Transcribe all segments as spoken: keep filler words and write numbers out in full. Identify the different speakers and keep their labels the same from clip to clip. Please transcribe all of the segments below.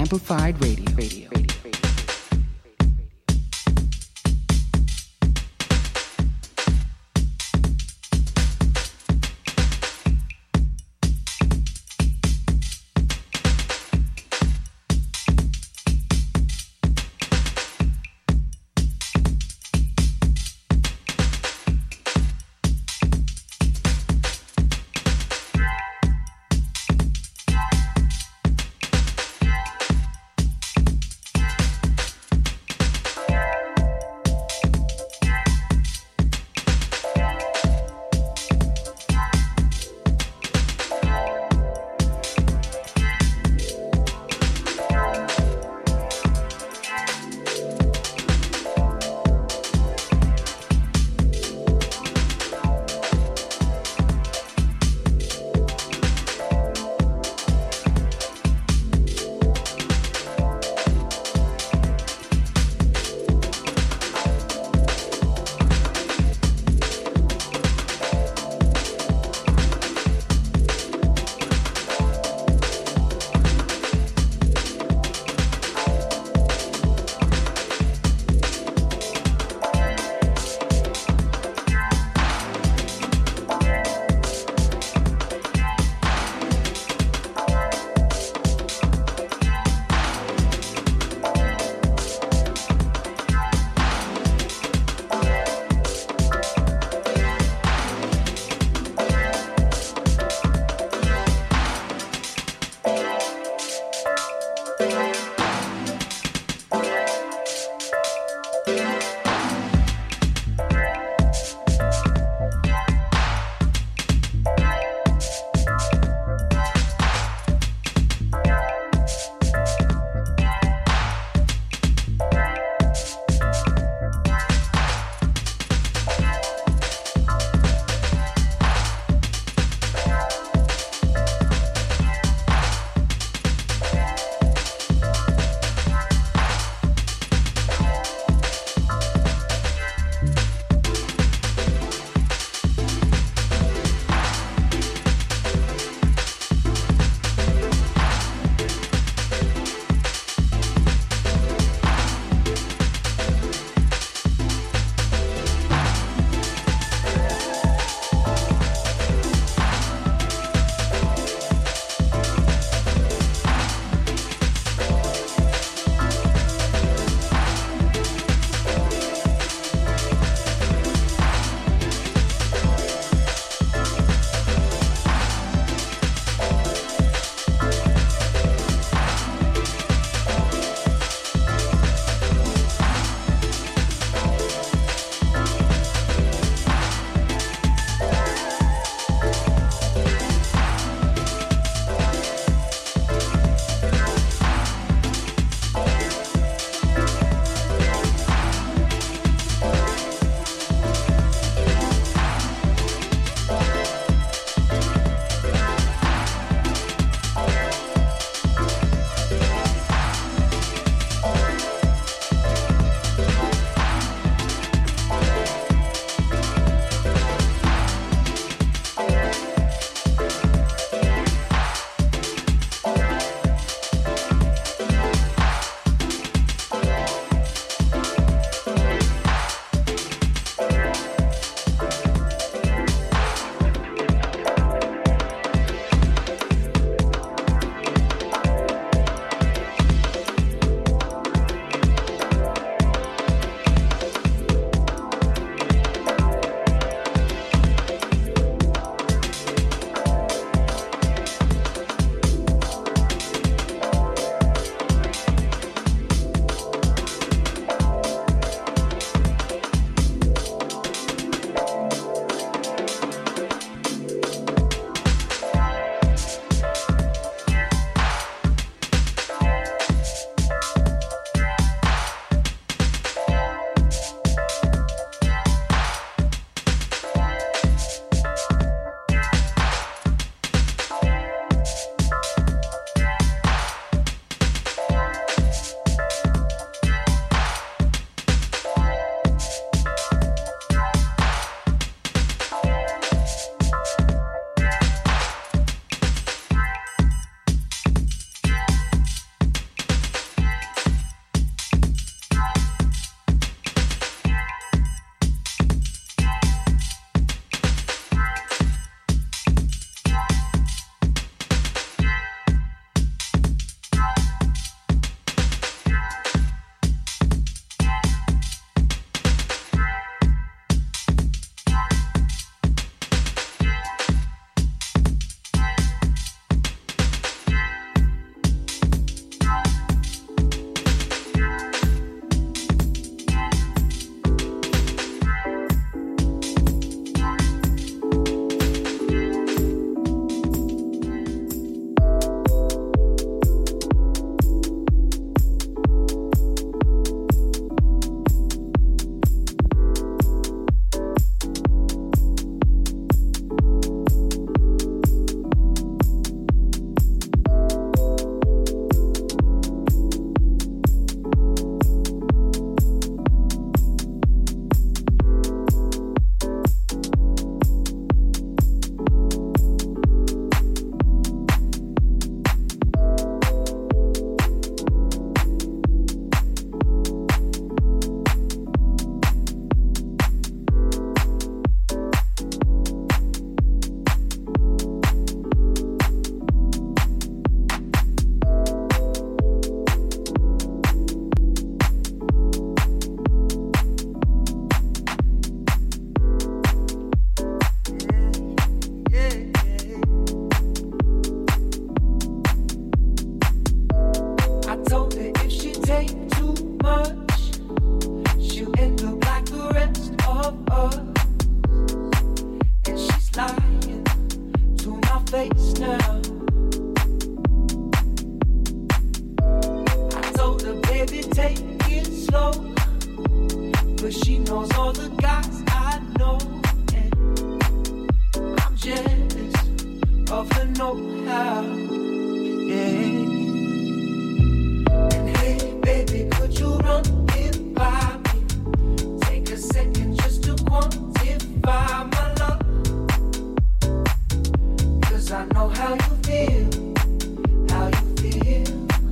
Speaker 1: Amplified Radio. Radio. Radio.
Speaker 2: face now. I told her, baby, take it slow, but she knows all the guys I know, and I'm jealous of her know-how. Yeah. And hey, baby, could you run it by me? Take a second just to quantify my love, 'cause I know how you feel, how you feel.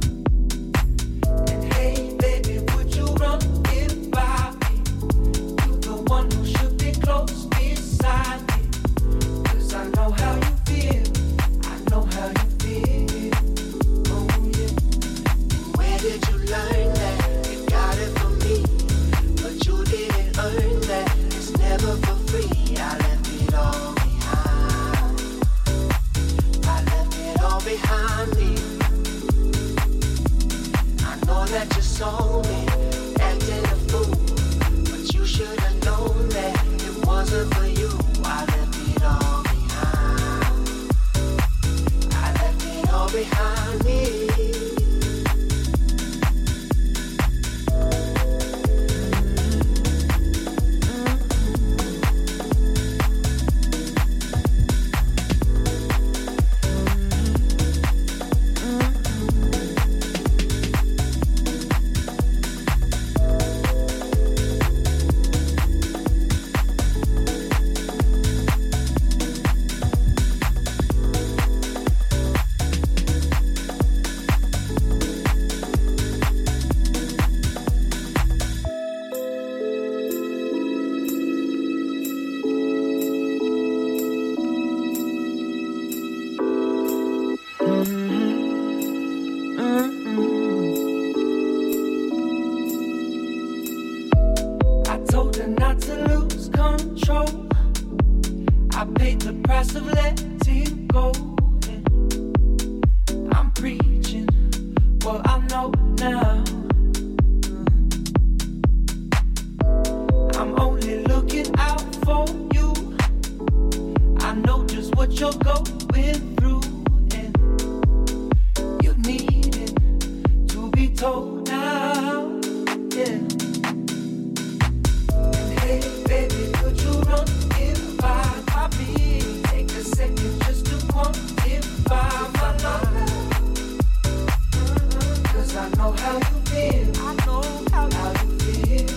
Speaker 2: And hey, baby, would you run it by me? You're the one who should be close beside me, 'cause I know how you feel, I know how you feel. Oh yeah.
Speaker 3: Where did you learn that? You got it from me, but you didn't earn that. It's never for free. I left it all behind. I left it all behind me. I know that you saw me acting a fool, but you should have known that it wasn't for you. I left it all behind. I left it all behind me.
Speaker 2: I told her not to lose control. I paid the price of letting go. And I'm preaching what I know now. I'm only looking out for you. I know just what you're going through, and you need it to be told now. Yeah. Hey, baby, could you run it by me? Take a second just to quantify my love, 'cause I know how you feel, I know how, how you feel.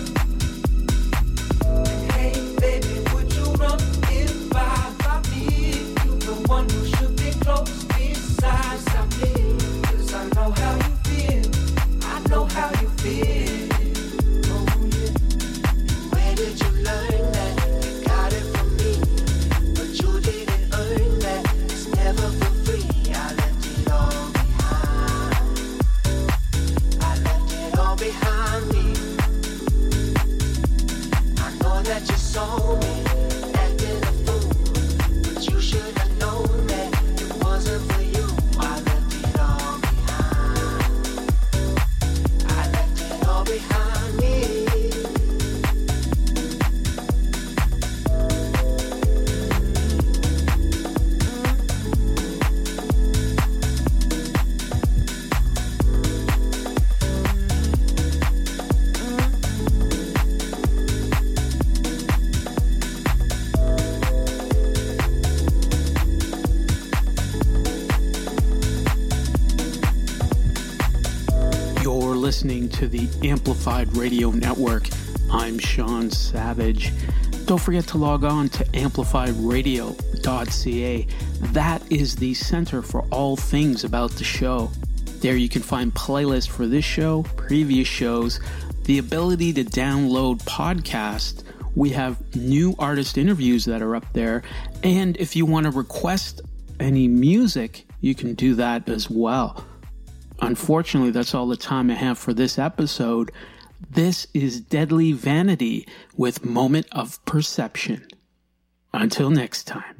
Speaker 2: And hey, baby, would you run it by me? You're the one who should be close beside me, 'cause I know how you feel, I know how you feel.
Speaker 3: Where did you learn that? You got it from me, but you didn't earn that. It's never for free. I left it all behind. I left it all behind me. I know that you saw me acting a fool, but you should have known that it wasn't for you. I left it all behind. I left it all behind me.
Speaker 4: You're listening to the Amplified Radio Network. I'm Sean Savage. Don't forget to log on to amplified radio dot c a. That is the center for all things about the show. There you can find playlists for this show, previous shows, the ability to download podcasts. We have new artist interviews that are up there. And if you want to request any music, you can do that as well. Unfortunately, that's all the time I have for this episode. This is Deadly Vanity with Moment of Perception. Until next time.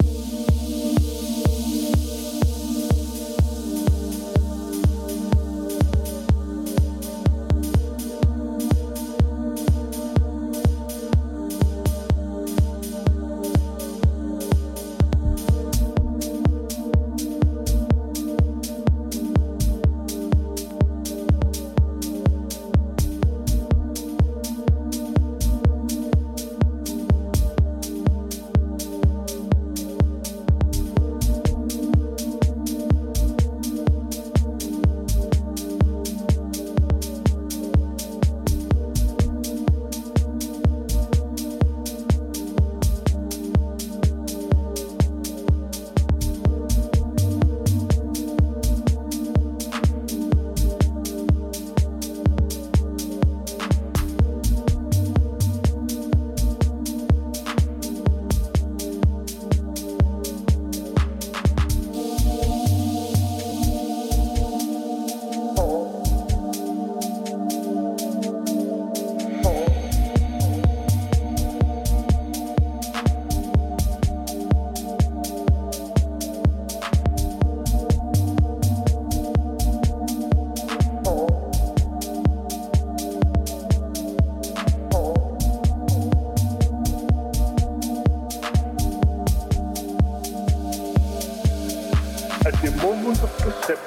Speaker 5: At the moment of perception,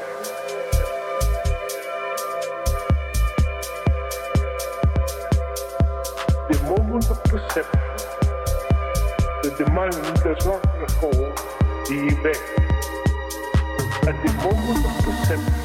Speaker 5: the moment of perception, that the mind does not recall the event. At the moment of perception,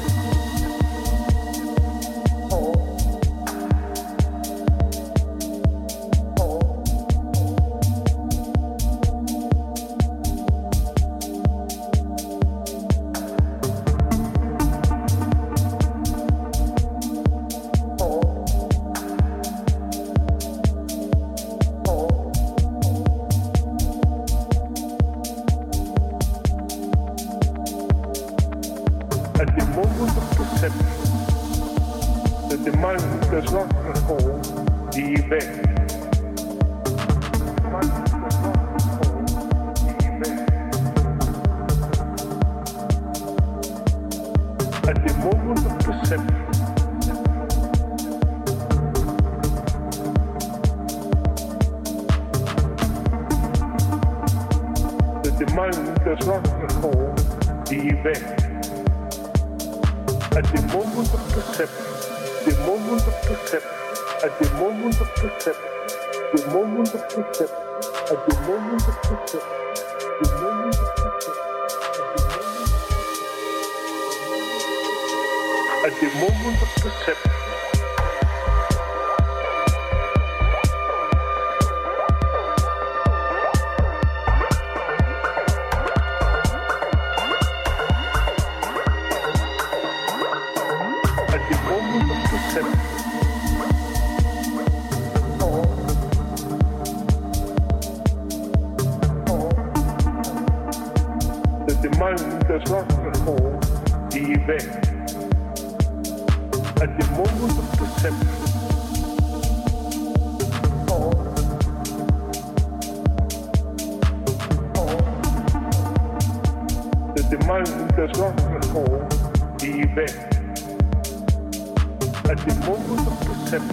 Speaker 5: does not recall the event. Mind does not recall the event. At the moment of perception, that the mind does not recall the event. At the moment of perception, the moment of perception, at the moment of perception, the moment of perception, at the moment of perception, the moment of perception, at the moment of perception. Does not recall the event. At the moment of perception, that the mind does not recall the event. At the moment of perception,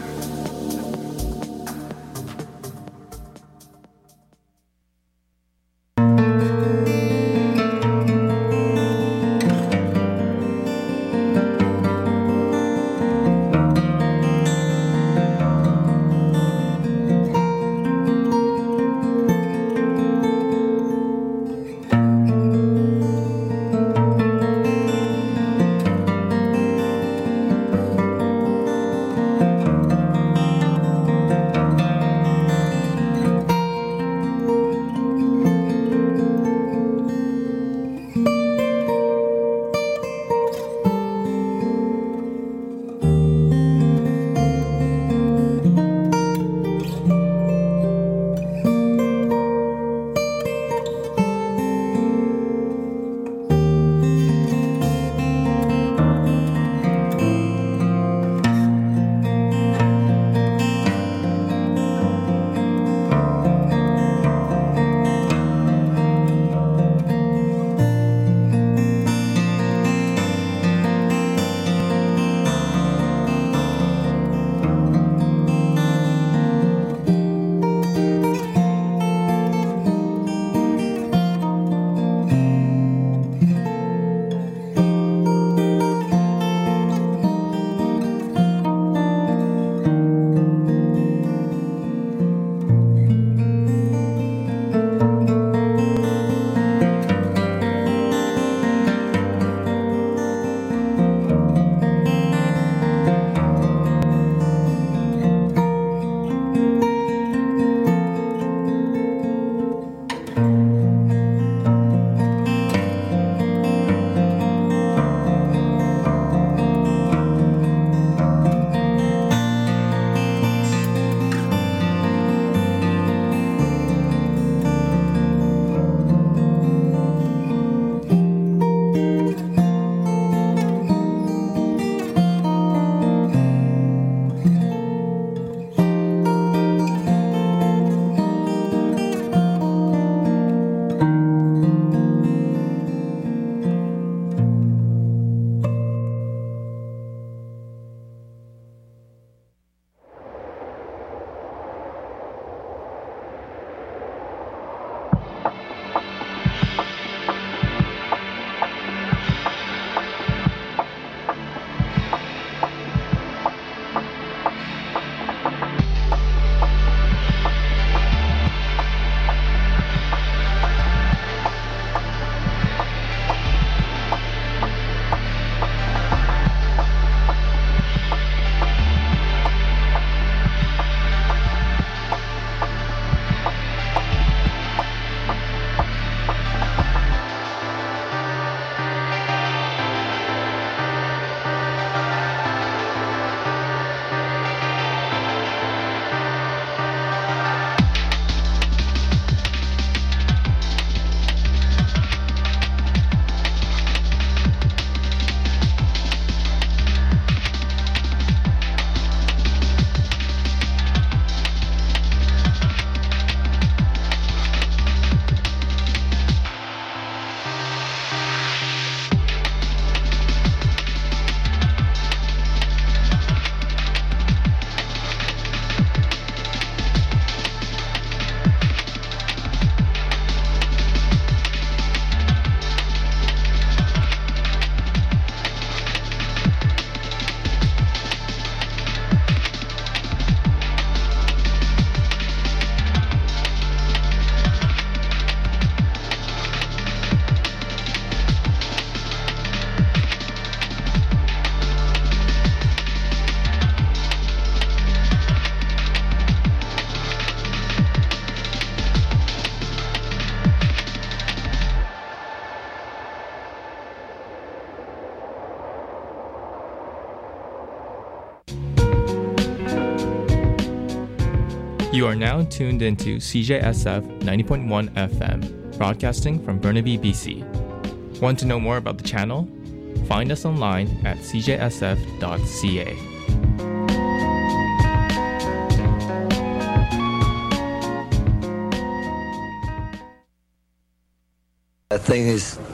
Speaker 6: You are now tuned into C J S F ninety point one F M, broadcasting from Burnaby, B C. Want to know more about the channel? Find us online at c j s f dot c a.
Speaker 7: The thing is,